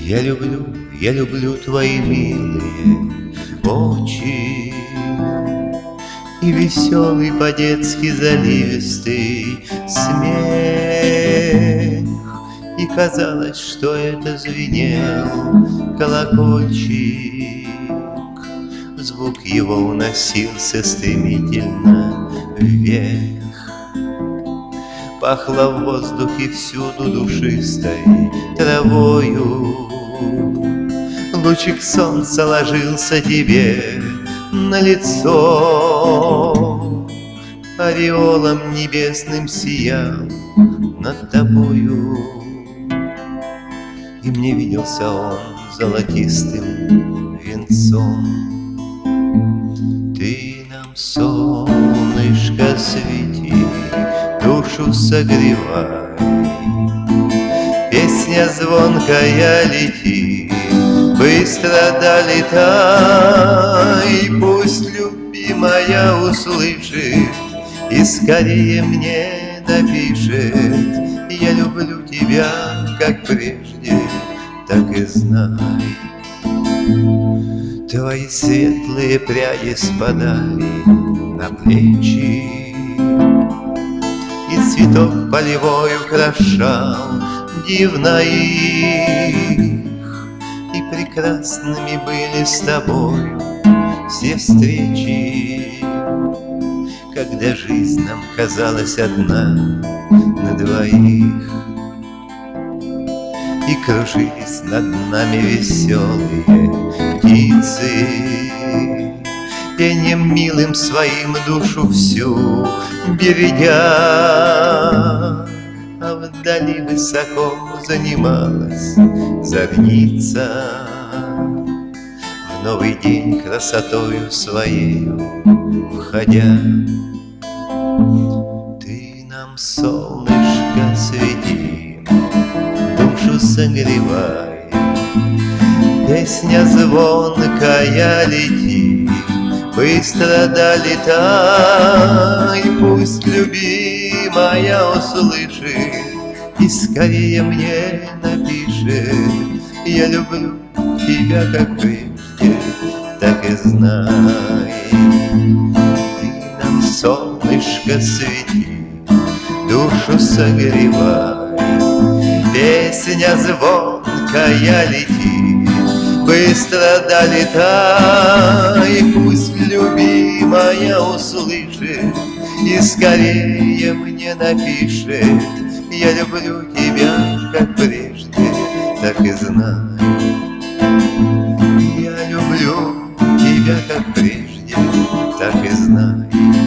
Я люблю твои милые очи и веселый по-детски заливистый смех. И казалось, что это звенел колокольчик, звук его уносился стремительно вверх. Пахло в воздухе всюду душистой травою, лучик солнца ложился тебе на лицо, ореолом небесным сиял над тобою. И мне виделся он золотистым венцом. Ты нам, солнышко, свети, душу согревай, песня звонкая летит, быстро долетай. Пусть любимая услышит и скорее мне напишет: я люблю тебя, как прежде, так и знай. Твои светлые пряди спадали на плечи, и цветок полевой украшал дивно их. И прекрасными были с тобою все встречи, когда жизнь нам казалась одна на двоих. И кружились над нами веселые птицы, пением милым своим душу всю бередя. А вдали высоко занималась зорница, в новый день красотою своею входя. Ты нам, солнышко, свети, душу согревай, песня звонкая летит, быстро долетай. Пусть любимая услышит и скорее мне напишет: я люблю тебя, как прежде, так и знай. Ты нам, солнышко, свети, душу согревай, песня звонкая летит, быстро долетай. Пусть любимая услышит и скорее мне напишет: я люблю тебя, как прежде, так и знай. Я люблю тебя, как прежде, так и знай.